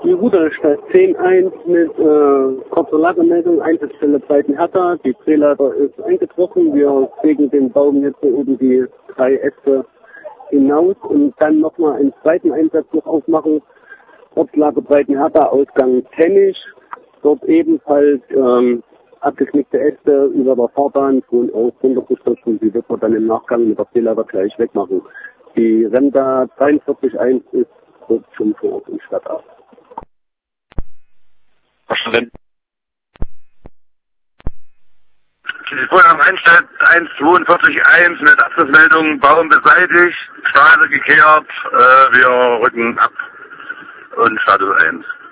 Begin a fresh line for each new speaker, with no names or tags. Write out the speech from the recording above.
Die Rudolstadt 10-1 mit kurzer Lagemeldung, Einsatzstelle Breitenhertha. Die Drehleiter ist eingetroffen. Wir sägen den Baum jetzt so oben die 3 Äste hinaus und dann nochmal einen zweiten Einsatz noch aufmachen. Ortslage Breitenhertha, Ausgang Tennisch. Dort ebenfalls abgeknickte Äste über der Fahrbahn von aus runtergestürzt und die wird man dann im Nachgang mit der Drehleiter gleich wegmachen. Die Renda 43.1 ist dort schon vor Ort im Stadtarzt.
Verstanden.
Telefonam Einstadt 142.1 mit Abschlussmeldung, Baum beseitigt, Straße gekehrt, wir rücken ab und Status 1.